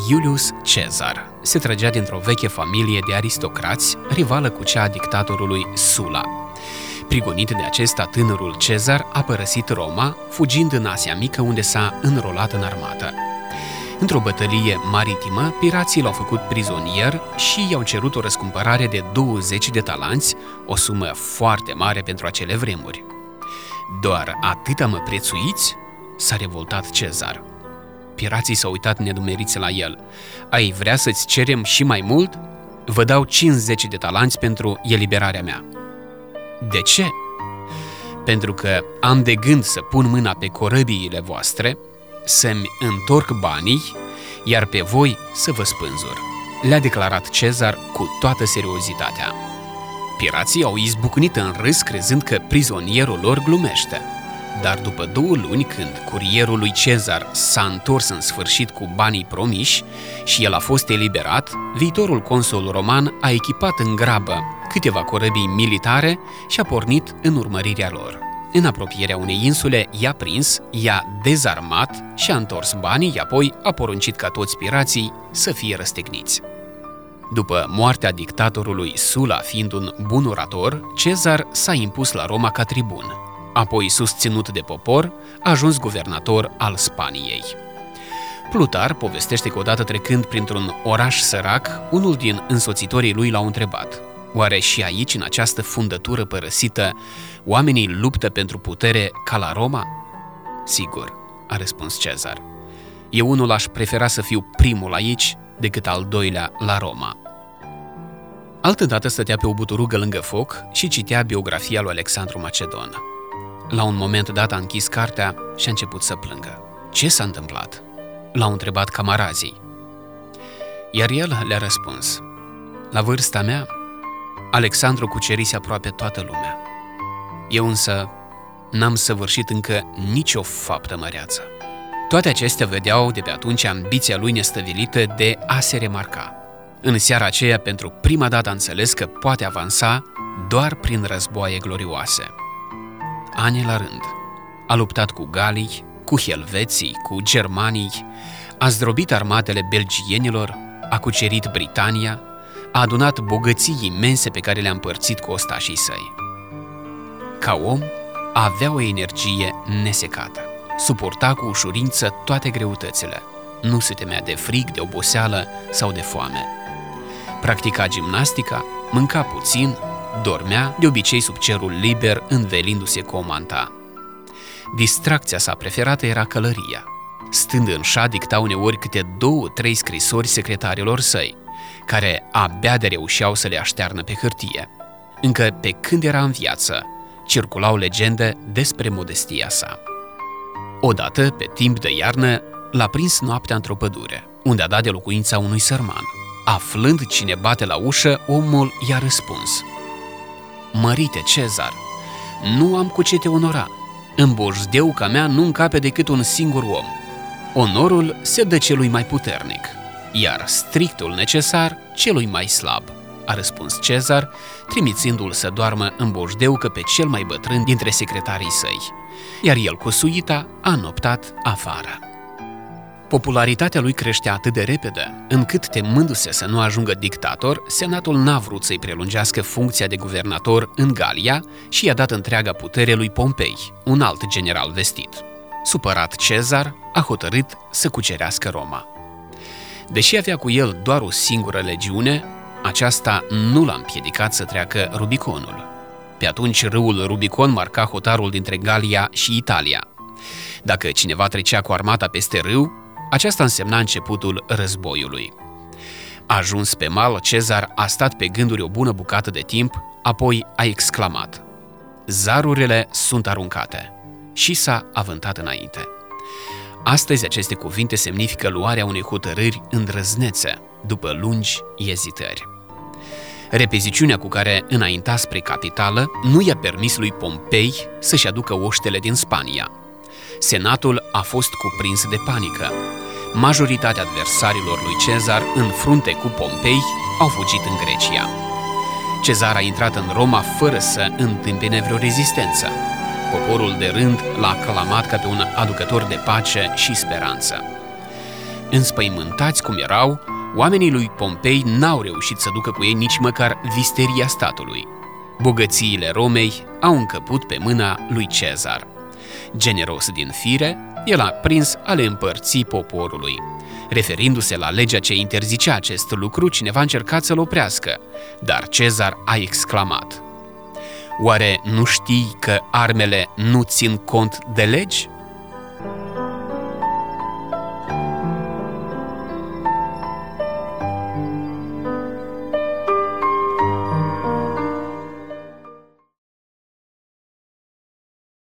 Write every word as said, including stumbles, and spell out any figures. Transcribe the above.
Iulius Cezar se trăgea dintr-o veche familie de aristocrați, rivală cu cea a dictatorului Sulla. Prigonit de acesta, tânărul Cezar a părăsit Roma, fugind în Asia Mică, unde s-a înrolat în armată. Într-o bătălie maritimă, pirații l-au făcut prizonier și i-au cerut o răscumpărare de douăzeci de talanți, o sumă foarte mare pentru acele vremuri. Doar atâta mă prețuiți? S-a revoltat Cezar. Pirații s-au uitat nedumeriți la el. Ai vrea să-ți cerem și mai mult? Vă dau cincizeci de talanți pentru eliberarea mea. De ce? Pentru că am de gând să pun mâna pe corăbiile voastre, să-mi întorc banii, iar pe voi să vă spânzur, le-a declarat Cezar cu toată seriozitatea. Pirații au izbucnit în râs, crezând că prizonierul lor glumește. Dar după două luni, când curierul lui Cezar s-a întors în sfârșit cu banii promiși și el a fost eliberat, viitorul consul roman a echipat în grabă câteva corăbii militare și a pornit în urmărirea lor. În apropierea unei insule i-a prins, i-a dezarmat și a întors banii, apoi a poruncit ca toți pirații să fie răstigniți. După moartea dictatorului Sulla, fiind un bun orator, Cezar s-a impus la Roma ca tribun. Apoi, susținut de popor, a ajuns guvernator al Spaniei. Plutar povestește că odată trecând printr-un oraș sărac, unul din însoțitorii lui l-au întrebat: oare și aici, în această fundătură părăsită, oamenii luptă pentru putere ca la Roma? Sigur, a răspuns Cezar. Eu unul aș prefera să fiu primul aici decât al doilea la Roma. Altădată stătea pe o buturugă lângă foc și citea biografia lui Alexandru Macedon. La un moment dat a închis cartea și a început să plângă. Ce s-a întâmplat? L-au întrebat camarazii. Iar el le-a răspuns: la vârsta mea, Alexandru cucerise aproape toată lumea. Eu însă n-am săvârșit încă nicio faptă măreață. Toate acestea vedeau de pe atunci ambiția lui nestăvilită de a se remarca. În seara aceea, pentru prima dată a înțeles că poate avansa doar prin războaie glorioase. Ani la rând, a luptat cu galii, cu helveții, cu germanii, a zdrobit armatele belgienilor, a cucerit Britania, a adunat bogății imense pe care le-a împărțit cu ostașii săi. Ca om, avea o energie nesecată, suporta cu ușurință toate greutățile, nu se temea de frig, de oboseală sau de foame. Practica gimnastica, mânca puțin, dormea, de obicei sub cerul liber, învelindu-se cu o manta. Distracția sa preferată era călăria. Stând în șa, dicta uneori câte două, trei scrisori secretarilor săi, care abia de reușeau să le aștearnă pe hârtie. Încă pe când era în viață, circulau legende despre modestia sa. Odată, pe timp de iarnă, l-a prins noaptea într-o pădure, unde a dat de locuința unui sărman. Aflând cine bate la ușă, omul i-a răspuns: mărite Cezar, nu am cu ce te onora. În bojdeuca mea nu încape decât un singur om. Onorul se dă celui mai puternic, iar strictul necesar celui mai slab, a răspuns Cezar, trimițându-l să doarmă în bojdeucă pe cel mai bătrân dintre secretarii săi, iar el cu suita a înoptat afară. Popularitatea lui creștea atât de repede, încât, temându-se să nu ajungă dictator, senatul n-a vrut să-i prelungească funcția de guvernator în Galia și i-a dat întreaga putere lui Pompei, un alt general vestit. Supărat, Cezar a hotărât să cucerească Roma. Deși avea cu el doar o singură legiune, aceasta nu l-a împiedicat să treacă Rubiconul. Pe atunci râul Rubicon marca hotarul dintre Galia și Italia. Dacă cineva trecea cu armata peste râu, aceasta însemna începutul războiului. Ajuns pe mal, Cezar a stat pe gânduri o bună bucată de timp, apoi a exclamat: zarurile sunt aruncate, și s-a avântat înainte. Astăzi aceste cuvinte semnifică luarea unei hotărâri îndrăznețe, după lungi ezitări. Repeziciunea cu care înainta spre capitală nu i-a permis lui Pompei să-și aducă oștele din Spania. Senatul a fost cuprins de panică. Majoritatea adversarilor lui Cezar, în frunte cu Pompei, au fugit în Grecia. Cezar a intrat în Roma fără să întâmpine vreo rezistență. Poporul de rând l-a aclamat ca pe un aducător de pace și speranță. Înspăimântați cum erau, oamenii lui Pompei n-au reușit să ducă cu ei nici măcar visteria statului. Bogățiile Romei au încăput pe mâna lui Cezar. Generos din fire, el a prins a le împărți poporului. Referindu-se la legea ce interzicea acest lucru, cineva a încercat să-l oprească, dar Cezar a exclamat: „Oare nu știi că armele nu țin cont de legi?”